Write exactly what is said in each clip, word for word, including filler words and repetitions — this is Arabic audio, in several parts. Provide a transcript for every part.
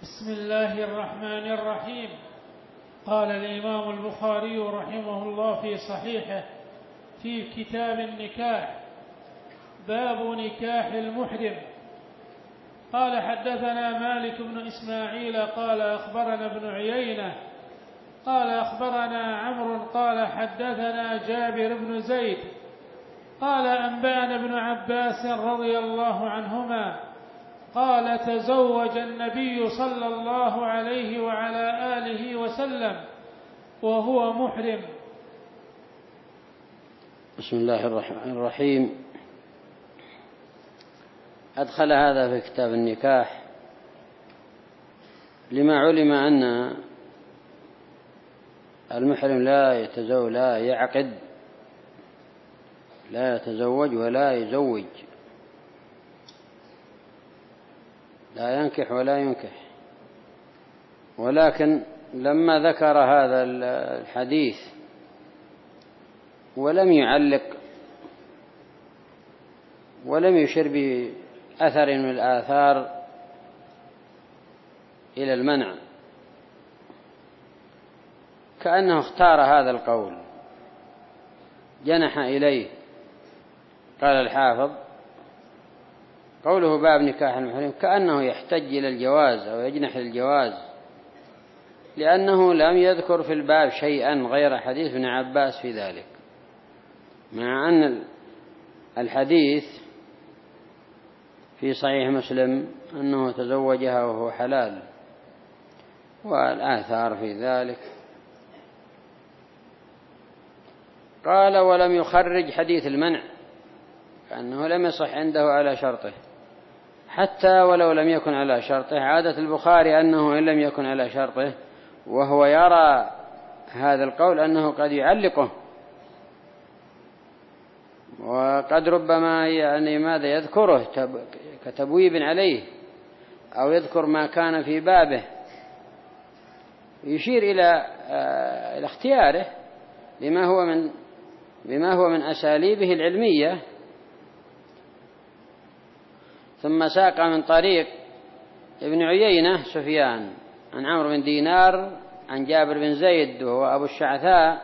بسم الله الرحمن الرحيم. قال الإمام البخاري رحمه الله في صحيحه في كتاب النكاح: باب نكاح المحرم. قال: حدثنا مالك بن إسماعيل قال أخبرنا ابن عيينة قال أخبرنا عمرو قال حدثنا جابر بن زيد قال أنبأنا ابن عباس رضي الله عنهما قال: تزوج النبي صلى الله عليه وعلى آله وسلم وهو محرم. بسم الله الرحمن الرحيم. أدخل هذا في كتاب النكاح لما علم أن المحرم لا يتزوج لا يعقد لا يتزوج ولا يزوج، لا ينكح ولا ينكح. ولكن لما ذكر هذا الحديث ولم يعلق ولم يشر بأثر من الآثار إلى المنع، كأنه اختار هذا القول جنح إليه. قال الحافظ: قوله باب نكاح المحرم كأنه يحتج إلى الجواز أو يجنح للجواز، لأنه لم يذكر في الباب شيئا غير حديث ابن عباس في ذلك، مع أن الحديث في صحيح مسلم أنه تزوجها وهو حلال، والآثار في ذلك. قال: ولم يخرج حديث المنع، كأنه لم يصح عنده على شرطه، حتى ولو لم يكن على شرطه. عادة البخاري أنه إن لم يكن على شرطه وهو يرى هذا القول أنه قد يعلقه، وقد ربما يعني ماذا يذكره كتبويب عليه، أو يذكر ما كان في بابه، يشير إلى إلى اختياره بما هو من بما هو من أساليبه العلمية. ثم ساق من طريق ابن عيينة سفيان عن عمرو بن دينار عن جابر بن زيد وهو أبو الشعثاء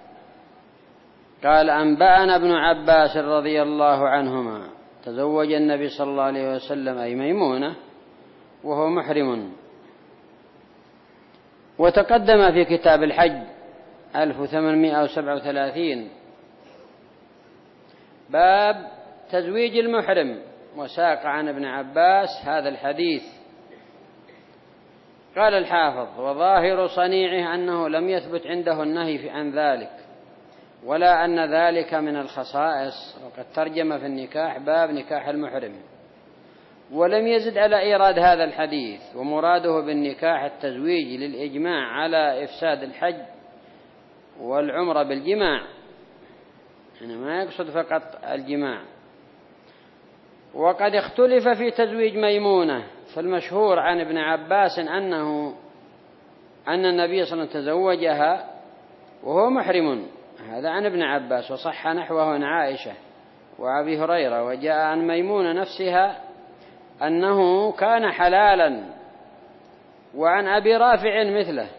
قال: أنبأنا ابن عباس رضي الله عنهما تزوج النبي صلى الله عليه وسلم أي ميمونة وهو محرم. وتقدم في كتاب الحج ألف وثمانمائة وسبعة وثلاثين باب تزويج المحرم، وساق عن ابن عباس هذا الحديث. قال الحافظ: وظاهر صنيعه أنه لم يثبت عنده النهي عن ذلك، ولا أن ذلك من الخصائص. وقد ترجم في النكاح باب نكاح المحرم، ولم يزد على إيراد هذا الحديث. ومراده بالنكاح التزويج للإجماع على إفساد الحج والعمرة بالجماع، يعني ما يقصد فقط الجماع. وقد اختلف في تزويج ميمونة، فالمشهور عن ابن عباس أنه أن النبي صلى الله عليه وسلم تزوجها وهو محرم، هذا عن ابن عباس. وصح نحوه عن عائشة وأبي هريرة. وجاء عن ميمونة نفسها أنه كان حلالا، وعن أبي رافع مثله،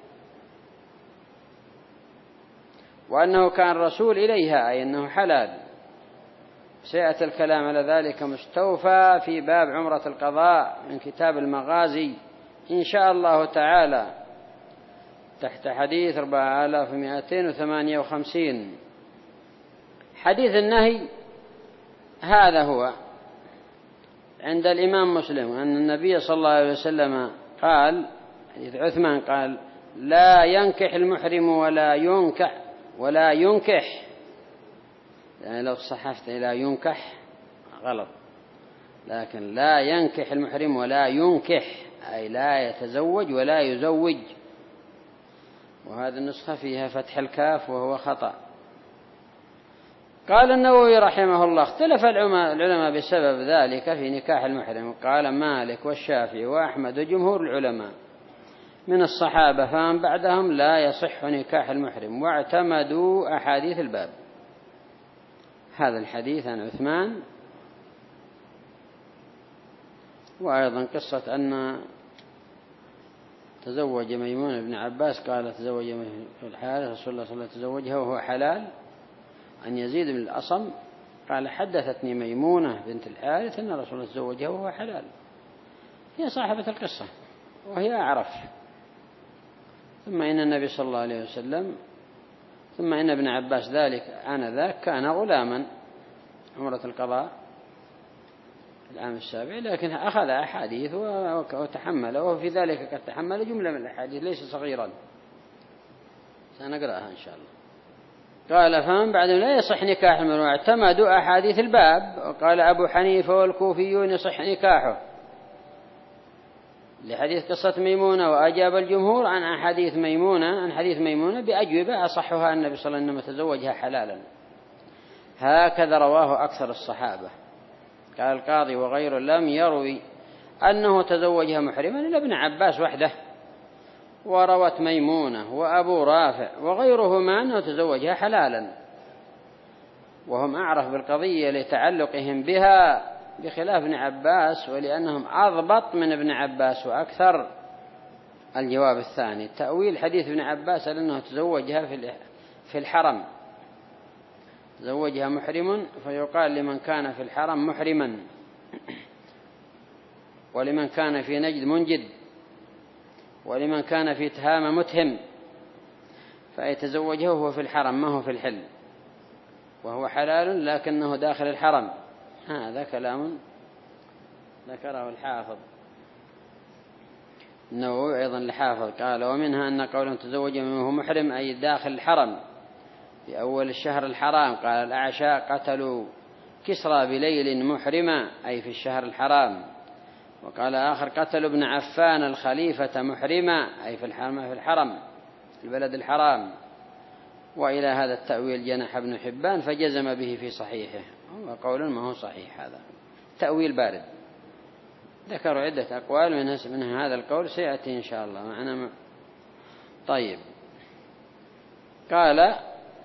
وأنه كان رسول إليها، أي أنه حلال. سيأتي الكلام على ذلك مستوفى في باب عمرة القضاء من كتاب المغازي إن شاء الله تعالى، تحت حديث أربعة آلاف ومائتين وثمانية وخمسين. حديث النهي هذا هو عند الإمام مسلم، أن النبي صلى الله عليه وسلم قال، حديث عثمان قال: لا ينكح المحرم ولا ينكح ولا ينكح، يعني لو صحفت لا ينكح غلط، لكن لا ينكح المحرم ولا ينكح، أي لا يتزوج ولا يزوج. وهذه النسخة فيها فتح الكاف وهو خطأ. قال النووي رحمه الله: اختلف العلماء بسبب ذلك في نكاح المحرم. قال مالك والشافعي وأحمد وجمهور العلماء من الصحابة فمن بعدهم لا يصح نكاح المحرم، واعتمدوا أحاديث الباب. هذا الحديث عن عثمان، وأيضا قصة أن تزوج ميمونة بن عباس قال تزوج في الحال رسول الله صلى الله عليه وسلم تزوجها وهو حلال. عن يزيد بن الأصم قال حدثتني ميمونة بنت الحارث أن رسول الله تزوجها وهو حلال. هي صاحبة القصة وهي أعرف. ثم إن النبي صلى الله عليه وسلم ثم إن ابن عباس ذلك آنذاك كان غلاما عمرة القضاء العام السابع، لكن أخذ أحاديث وتحمل، وفي ذلك قد تحمل جملة من الأحاديث ليس صغيرا، سنقرأها إن شاء الله. قال فمن بعدهم لا يصح نكاح من واعتمدوا أحاديث الباب. وقال أبو حنيفة والكوفيون يصح نكاحه لحديث قصة ميمونة، وأجاب الجمهور عن أحاديث ميمونة عن حديث ميمونة بأجوبة أصحها النبي صلى الله عليه وسلم تزوجها حلالا. هكذا رواه أكثر الصحابة. قال القاضي وغيره لم يروي أنه تزوجها محرما إلا ابن عباس وحده، وروت ميمونة وأبو رافع وغيرهما أنه تزوجها حلالا، وهم أعرف بالقضية لتعلقهم بها بخلاف ابن عباس ولأنهم أضبط من ابن عباس وأكثر. الجواب الثاني تأويل حديث ابن عباس لأنه تزوجها في الحرم، تزوجها محرم، فيقال لمن كان في الحرم محرما، ولمن كان في نجد منجد، ولمن كان في تهامة متهم، فيتزوجه وهو في الحرم ما هو في الحل، وهو حلال لكنه داخل الحرم. هذا كلام ذكره الحافظ النووي أيضا الحافظ قال ومنها أن قوله تزوج وهو محرم أي داخل الحرم في أول الشهر الحرام. قال الأعشاء قتلوا كسرى بليل محرما أي في الشهر الحرام. وقال آخر قتلوا ابن عفان الخليفة محرما أي في الحرم في الحرم في البلد الحرام. وإلى هذا التأويل جنح ابن حبان فجزم به في صحيحه، هو قول ما هو صحيح، هذا تأويل بارد. ذكروا عدة أقوال من هذا القول سيأتي إن شاء الله معنا. طيب قال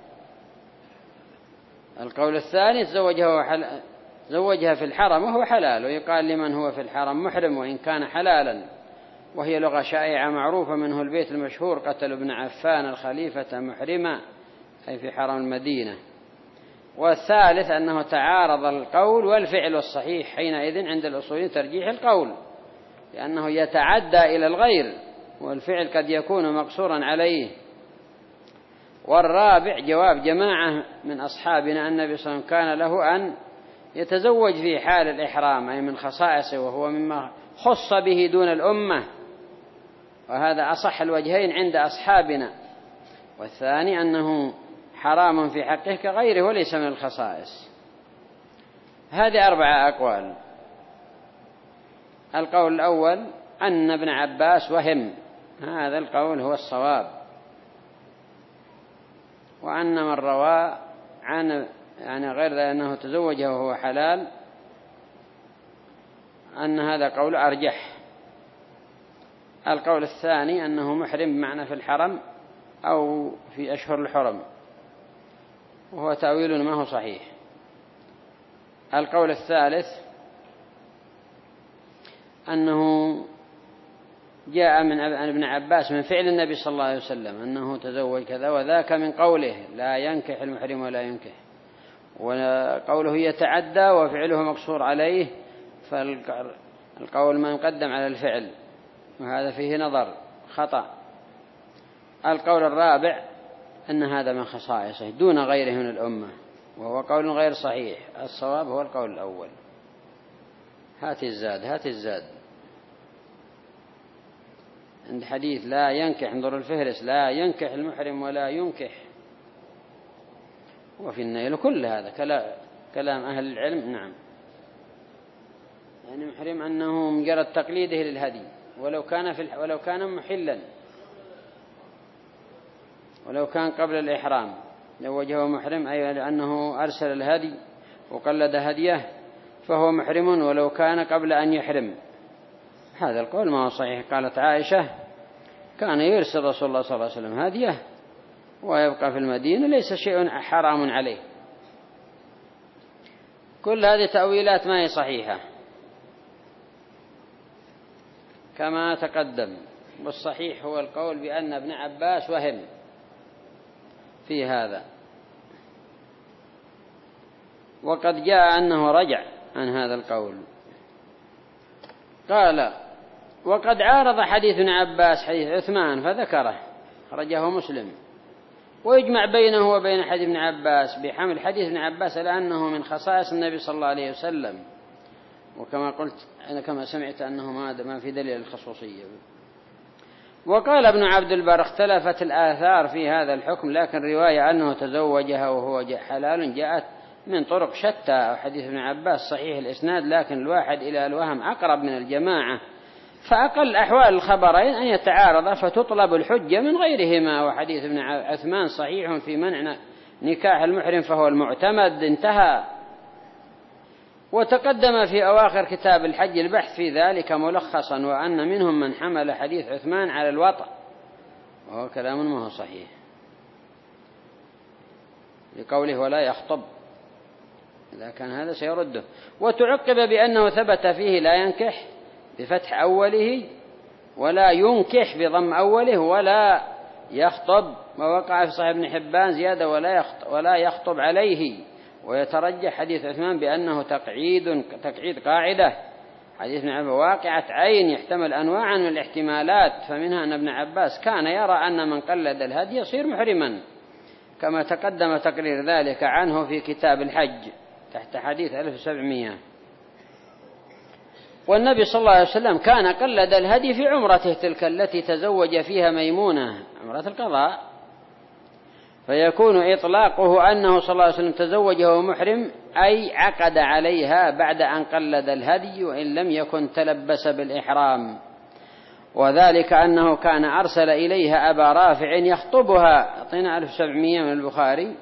القول الثاني تزوجها زوجها في الحرم وهو حلال، ويقال لمن هو في الحرم محرم وإن كان حلالا، وهي لغة شائعة معروفة، منه البيت المشهور قتل ابن عفان الخليفة محرما أي في حرم المدينة. والثالث أنه تعارض القول والفعل، والصحيح حينئذ عند الأصوليين ترجيح القول لأنه يتعدى إلى الغير، والفعل قد يكون مقصورا عليه. والرابع جواب جماعة من أصحابنا أن النبي صلى الله عليه وسلم كان له أن يتزوج في حال الإحرام أي من خصائصه، وهو مما خص به دون الأمة، وهذا أصح الوجهين عند أصحابنا. والثاني أنه حرام في حقه كغيره وليس من الخصائص. هذه أربعة أقوال. القول الأول أن ابن عباس وهم، هذا القول هو الصواب، وأن من روى عن يعني غير ذا أنه تزوجه وهو حلال أن هذا قول أرجح. القول الثاني أنه محرم بمعنى في الحرم أو في أشهر الحرم، وهو تأويل ما هو صحيح. القول الثالث أنه جاء من ابن عباس من فعل النبي صلى الله عليه وسلم أنه تزوج كذا، وذاك من قوله لا ينكح المحرم ولا ينكح، وقوله يتعدى وفعله مقصور عليه، فالقول ما يقدم على الفعل، وهذا فيه نظر خطأ. القول الرابع أن هذا من خصائصه دون غيره من الأمة، وهو قول غير صحيح. الصواب هو القول الأول. هات الزاد هات الزاد عند حديث لا ينكح، انظر الفهرس، لا ينكح المحرم ولا ينكح، وفي النيل كل هذا كلام أهل العلم. نعم، يعني محرم أنه مجرد تقليده للهدي، ولو كان في ولو كان محلا، ولو كان قبل الإحرام زوجه محرم أي لأنه أرسل الهدي وقلد هديه فهو محرم ولو كان قبل أن يحرم. هذا القول ما هو صحيح. قالت عائشة كان يرسل رسول الله صلى الله عليه وسلم هديه ويبقى في المدينة ليس شيء حرام عليه. كل هذه تأويلات ما هي صحيحة كما تقدم. والصحيح هو القول بأن ابن عباس وهم في هذا، وقد جاء أنه رجع عن هذا القول. قال: وقد عارض حديث ابن عباس حديث عثمان فذكره، خرجه مسلم، ويجمع بينه وبين حديث ابن عباس بحمل حديث ابن عباس لأنه من خصائص النبي صلى الله عليه وسلم، وكما قلت أنا كما سمعت أنه ما في دليل الخصوصية. وقال ابن عبد البر: اختلفت الآثار في هذا الحكم، لكن رواية أنه تزوجها وهو حلال جاءت من طرق شتى. وحديث ابن عباس صحيح الإسناد، لكن الواحد إلى الوهم أقرب من الجماعة، فأقل أحوال الخبرين أن يتعارض فتطلب الحجة من غيرهما. وحديث ابن عثمان صحيح في منع نكاح المحرم فهو المعتمد، انتهى. وتقدم في أواخر كتاب الحج البحث في ذلك ملخصا، وأن منهم من حمل حديث عثمان على الوطأ، وهو كلام ما هو صحيح لقوله ولا يخطب، إذا كان هذا سيرده. وتعقب بأنه ثبت فيه لا ينكح بفتح أوله، ولا ينكح بضم أوله، ولا يخطب. ووقع في صحيح ابن حبان زيادة ولا يخطب, ولا يخطب عليه. ويترجح حديث عثمان بأنه تقعيد تقعيد قاعدة. حديث ابن عباس واقعة عين يحتمل أنواعا من الاحتمالات، فمنها أن ابن عباس كان يرى أن من قلد الهدي يصير محرما، كما تقدم تقرير ذلك عنه في كتاب الحج تحت حديث ألف وسبعمائة. والنبي صلى الله عليه وسلم كان قلد الهدي في عمرته تلك التي تزوج فيها ميمونة، عمرة القضاء، فيكون إطلاقه أنه صلى الله عليه وسلم تزوج وهو محرم أي عقد عليها بعد أن قلد الهدي، وإن لم يكن تلبس بالإحرام. وذلك أنه كان أرسل إليها أبا رافع يخطبها، أعطينا ألف وسبعمائة من البخاري،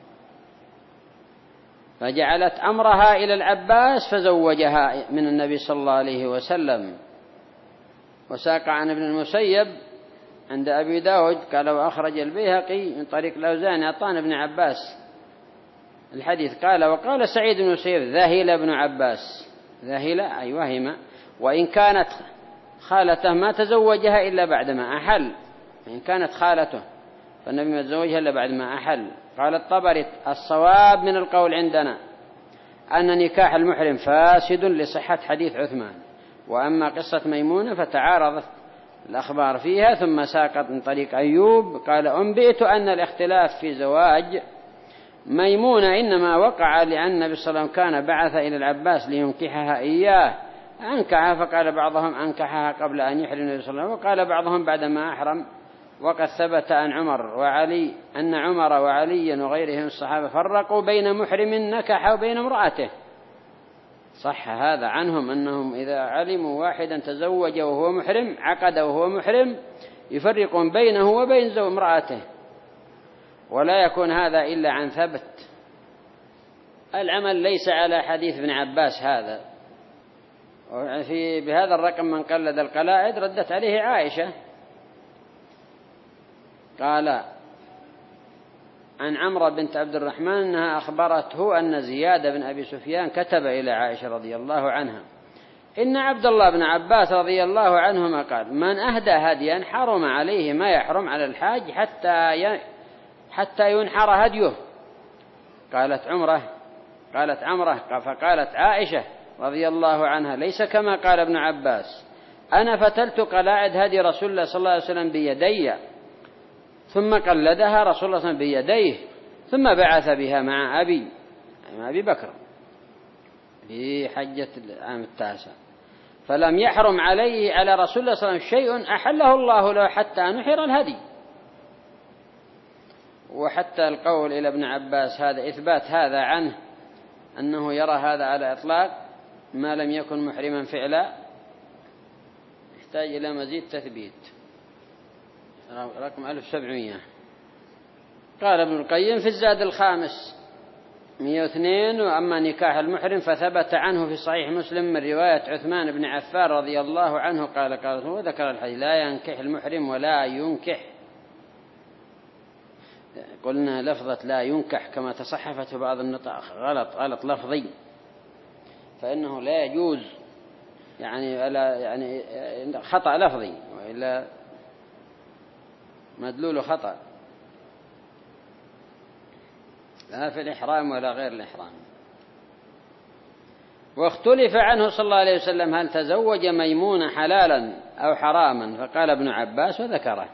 فجعلت أمرها إلى العباس فزوجها من النبي صلى الله عليه وسلم. وساق عن ابن المسيب عند أبي داود قال: وأخرج البيهقي من طريق الأوزاعي عطان ابن عباس الحديث. قال: وقال سعيد بن المسيب: ذهل ابن عباس، ذهل أي وهم، وإن كانت خالته ما تزوجها إلا بعدما أحل، وإن كانت خالته فالنبي ما تزوجها إلا بعدما أحل. قال الطبري: الصواب من القول عندنا أن نكاح المحرم فاسد لصحة حديث عثمان، وأما قصة ميمونة فتعارضت الأخبار فيها. ثم ساقط من طريق أيوب قال: أنبئت أن الاختلاف في زواج ميمونة إنما وقع لأن النبي صلى الله عليه وسلم كان بعث إلى العباس لينكحها إياه، أنكحها، فقال بعضهم أنكحها قبل أن يحرم النبي صلى الله عليه وسلم، وقال بعضهم بعدما أحرم. وقد ثبت عن عمر وعلي أن عمر وعليا وغيرهم الصحابة فرقوا بين محرم نكح وبين امرأته. صح هذا عنهم أنهم إذا علموا واحدا تزوج وهو محرم عقد وهو محرم يفرقون بينه وبين زوج امرأته، ولا يكون هذا إلا عن ثبت. العمل ليس على حديث ابن عباس هذا. في بهذا الرقم من قلد القلائد ردت عليه عائشة، قال عن عمرو بنت عبد الرحمن أنها أخبرته أن زياد بن أبي سفيان كتب إلى عائشة رضي الله عنها: إن عبد الله بن عباس رضي الله عنهما قال: من أهدى هديا حرم عليه ما يحرم على الحاج حتى حتى ينحر هديه. قالت عمره قالت عمره فقالت عائشة رضي الله عنها: ليس كما قال ابن عباس، أنا فتلت قلاعد هدي رسول الله صلى الله عليه وسلم بيدي، ثم قلدها رسول الله صلى الله عليه وسلم بيديه، ثم بعث بها مع أبي مع أبي بكر في حجة العام التاسع، فلم يحرم عليه على رسول الله صلى الله عليه وسلم شيء أحله الله له حتى نحر الهدي. وحتى القول إلى ابن عباس هذا إثبات هذا عنه أنه يرى هذا على إطلاق ما لم يكن محرما فعلا يحتاج إلى مزيد تثبيت. رقم ألف وسبعمائة. قال ابن القيم في الزاد الخامس مئة واثنين: وأما نكاح المحرم فثبت عنه في صحيح مسلم من رواية عثمان بن عفان رضي الله عنه قال قال وذكر الحديث: لا ينكح المحرم ولا ينكح. قلنا لفظة لا ينكح كما تصحفت بعض النطق غلط غلط لفظي، فإنه لا يجوز يعني ألا يعني خطأ لفظي، وإلا مدلول خطأ، لا في الإحرام ولا غير الإحرام. واختلف عنه صلى الله عليه وسلم هل تزوج ميمونة حلالا أو حراما، فقال ابن عباس وذكره.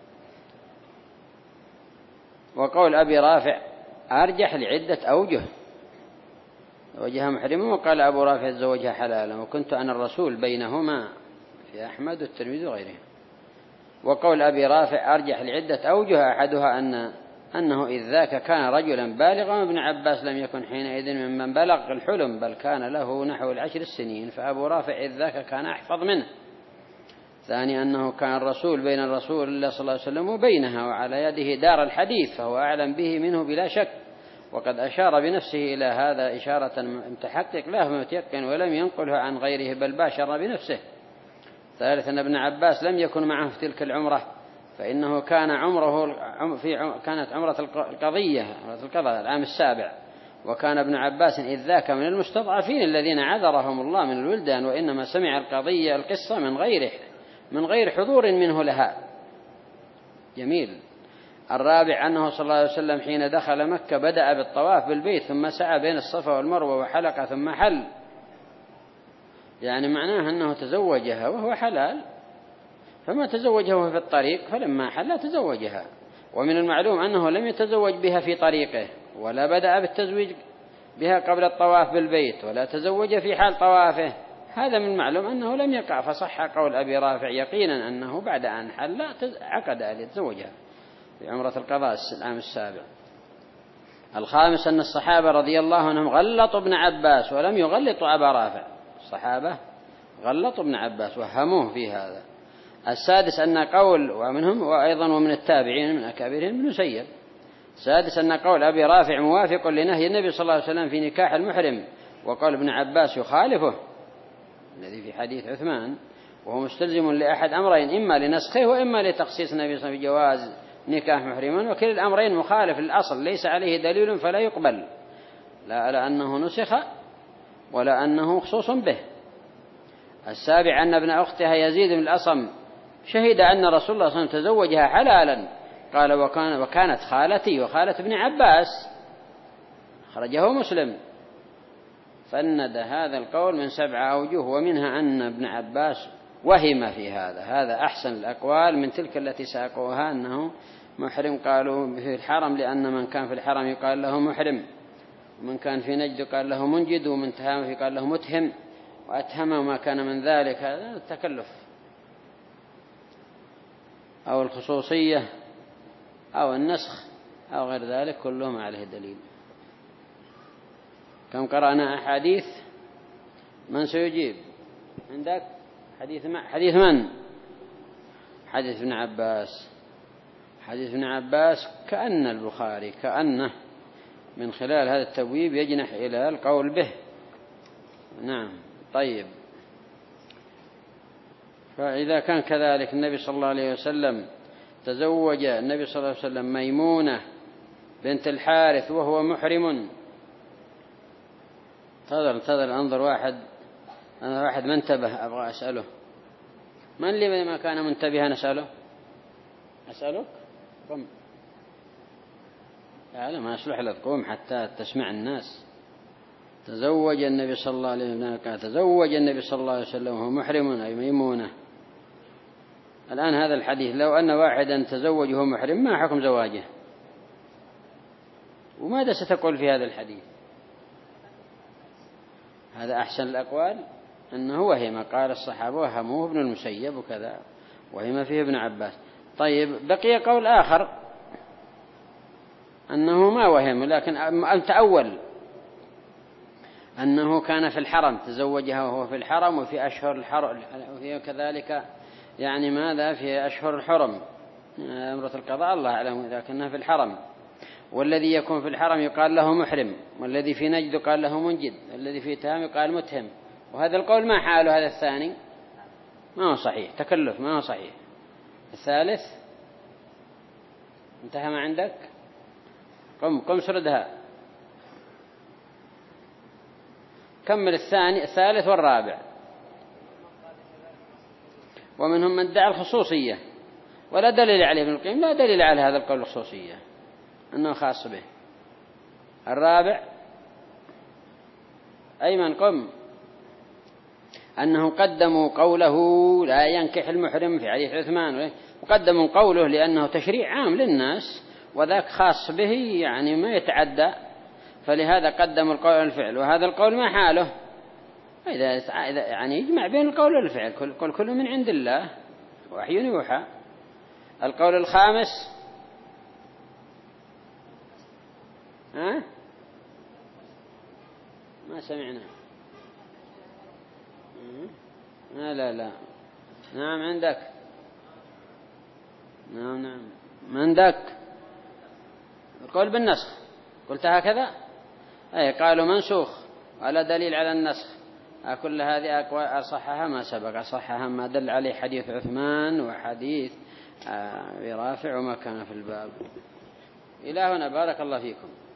وقول أبي رافع أرجح لعدة أوجه، زوجها محرما، وقال أبو رافع تزوجها حلالا، وكنت أنا الرسول بينهما في أحمد والترمذي وغيره. وقول أبي رافع أرجح لعدة أوجه، أحدها أن أنه إذ ذاك كان رجلا بالغا، وابن عباس لم يكن حينئذ ممن بلغ الحلم، بل كان له نحو العشر السنين، فأبو رافع إذ ذاك كان أحفظ منه. ثاني أنه كان الرسول بين الرسول الله صلى الله عليه وسلم وبينها، وعلى يده دار الحديث، فهو أعلم به منه بلا شك، وقد أشار بنفسه إلى هذا إشارة متحقق له متيقن، ولم ينقله عن غيره بل باشر بنفسه. ثالثا أن ابن عباس لم يكن معه في تلك العمرة، فإنه كان عمره في كانت عمرة القضية عمرة القضاء العام السابع، وكان ابن عباس إذ ذاك من المستضعفين الذين عذرهم الله من الولدان، وإنما سمع القضية القصة من غيره من غير حضور منه لها. جميل. الرابع أنه صلى الله عليه وسلم حين دخل مكة بدأ بالطواف بالبيت، ثم سعى بين الصفا والمروة وحلق ثم حل، يعني معناه أنه تزوجها وهو حلال، فما تزوجه في الطريق، فلما حل تزوجها. ومن المعلوم أنه لم يتزوج بها في طريقه، ولا بدأ بالتزويج بها قبل الطواف بالبيت، ولا تزوج في حال طوافه. هذا من المعلوم أنه لم يقع، فصح قول أبي رافع يقينا أنه بعد أن حل عقد أن يتزوجها في عمرة القضاء العام السابع. الخامس أن الصحابة رضي الله عنهم غلطوا ابن عباس ولم يغلطوا أبا رافع. الصحابة غلطوا ابن عباس وهموه في هذا. السادس أن قول ومنهم وأيضا ومن التابعين من أكابرهم ابن مسيب. السادس أن قول أبي رافع موافق لنهي النبي صلى الله عليه وسلم في نكاح المحرم، وقول ابن عباس يخالفه الذي في حديث عثمان، وهو مستلزم لأحد أمرين، إما لنسخه وإما لتخصيص النبي صلى الله عليه وسلم بجواز نكاح محرما، وكل الأمرين مخالف للأصل ليس عليه دليل فلا يقبل، لا لأنه نسخ ولا أنه خصوص به. السابع أن ابن أختها يزيد بن الأصم شهد أن رسول الله صلى الله عليه وسلم تزوجها حلالا، قال وكان وكانت خالتي وخالة ابن عباس، خرجه مسلم. فند هذا القول من سبع أوجه، ومنها أن ابن عباس وهم في هذا. هذا أحسن الأقوال من تلك التي ساقوها أنه محرم، قالوا في الحرم لأن من كان في الحرم يقال له محرم، ومن كان في نجد قال له منجد، ومن تهام في قال له متهم، وأتهم ما كان من ذلك. هذا التكلف أو الخصوصية أو النسخ أو غير ذلك كلهم عليه دليل. كم قرأنا أحاديث؟ من سيجيب؟ عندك حديث ما حديث من؟ حديث ابن عباس. حديث ابن عباس كأن البخاري كأنه من خلال هذا التبويب يجنح إلى القول به. نعم. طيب، فإذا كان كذلك النبي صلى الله عليه وسلم تزوج النبي صلى الله عليه وسلم ميمونة بنت الحارث وهو محرم. انتظر انتظر انظر واحد أنا واحد منتبه أبغى أسأله. من اللي ما كان منتبها نسأله؟ أسألك؟ قم. لا ما أصلح لك، قوم حتى تسمع الناس. تزوج النبي صلى الله عليه وسلم تزوج النبي صلى الله عليه وسلم وهو محرم أي ميمونة. الآن هذا الحديث لو أن واحدا تزوج وهو محرم ما حكم زواجه؟ وماذا ستقول في هذا الحديث؟ هذا أحسن الأقوال أنه وهم، قال الصحابة وهموه ابن المسيب وكذا، وهم فيه ابن عباس. طيب بقي قول آخر أنه ما وهم، لكن أنت أول أنه كان في الحرم تزوجها وهو في الحرم، وفي أشهر الحرم، وفي كذلك يعني ماذا في أشهر الحرم أمرة القضاء الله أعلم، لكنها في الحرم. والذي يكون في الحرم يقال له محرم، والذي في نجد قال له منجد، الذي في تهام يقال متهم. وهذا القول ما حاله هذا الثاني؟ ما هو صحيح، تكلف ما هو صحيح. الثالث انتهى ما عندك؟ قم قم سردها، كمل الثاني الثالث والرابع. ومنهم من ادعى الخصوصية، ولا دليل عليه ابن القيم، لا دليل على هذا القول الخصوصية أنه خاص به. الرابع أيمن قم أنهم قدموا قوله لا ينكح المحرم في حديث عثمان، وقدموا قوله لأنه تشريع عام للناس وذاك خاص به يعني ما يتعدى، فلهذا قدموا القول والفعل، وهذا القول ما حاله إذا يعني يجمع بين القول والفعل، كل, كل, كل من عند الله وحي يوحى. القول الخامس ها ما سمعنا لا لا لا نعم عندك نعم نعم عندك القول بالنسخ قلت هكذا أي قالوا منسوخ ولا دليل على النسخ. كل هذه أقوال أصحها ما سبق، أصحها ما دل عليه حديث عثمان وحديث برافع وما كان في الباب. إلى هنا بارك الله فيكم.